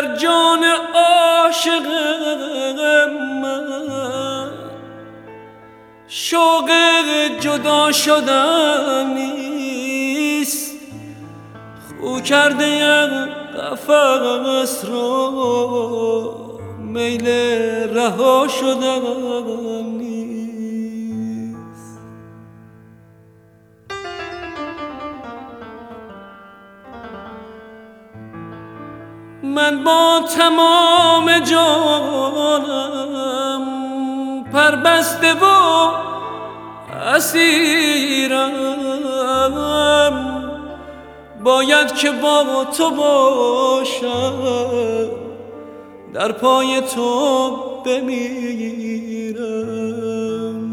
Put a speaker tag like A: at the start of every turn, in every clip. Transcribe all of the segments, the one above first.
A: در جان عاشق من شوق جدا شدن نیست، خو کرده قفس رو میل رها شدن نیست. من با تمام جانم پربسته و اسیرم، باید که با تو باشم، در پای تو بمیرم.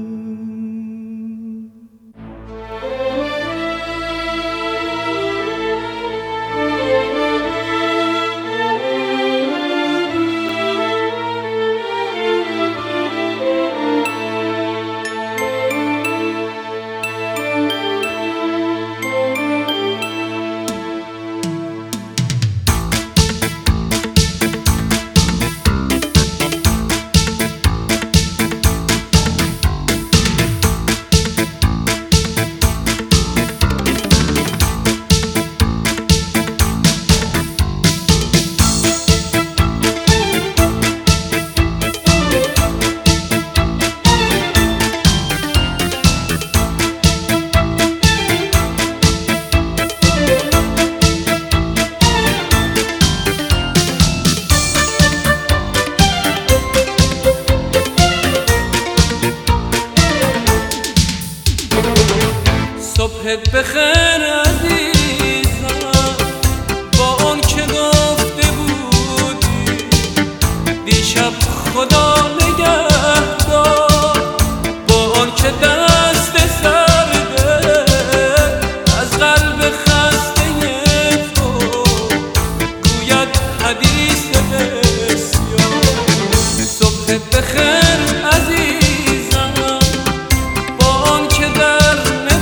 A: صبحت بخیر عزیزم، با اون که گفته بودی دیشب خدا نگهدار، با اون که دست سرده از قلب خسته تو گوید حدیث بسیار. صبحت بخیر عزیزم، با اون که در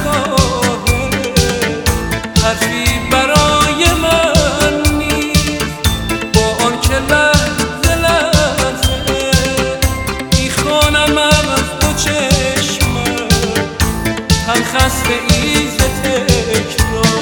A: حرفی برای من نیست، با آن که لحظه لحظه میخوانم از دو چشمم هم خسته ایز تکرار.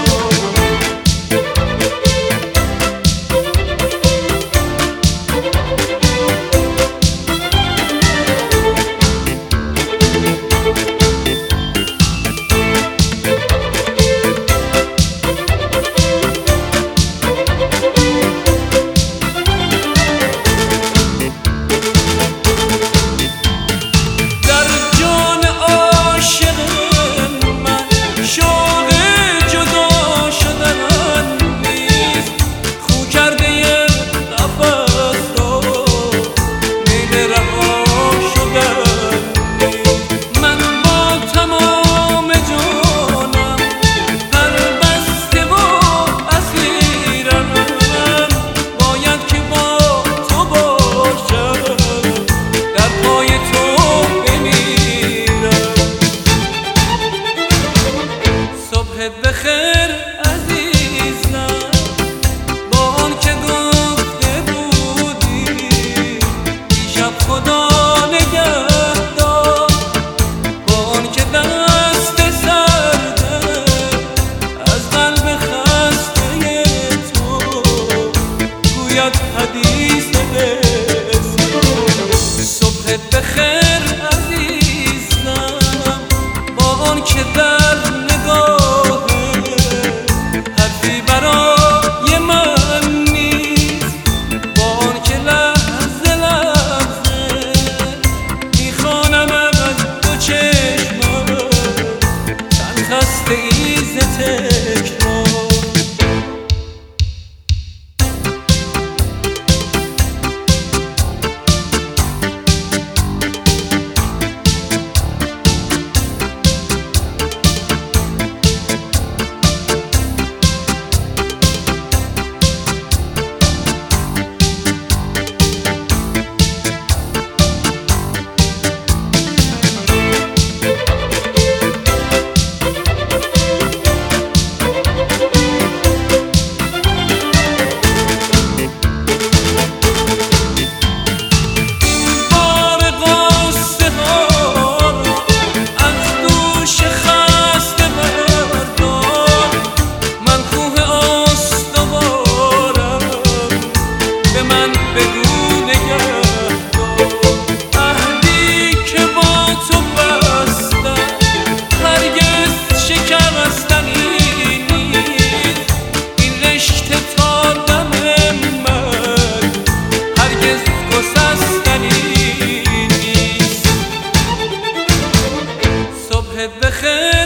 A: بخیر عزیزم، با آن که گفته بودی دیشب خدا نگهدار، با آن که دست سرده از قلب خسته تو گوید حدیث بسیار. صبحت بخیر عزیزم، با آن که در برای من نیست، با آن که لحظه لحظه میخوانم از دو چشمم چند خسته ایز تکرار. محب خیر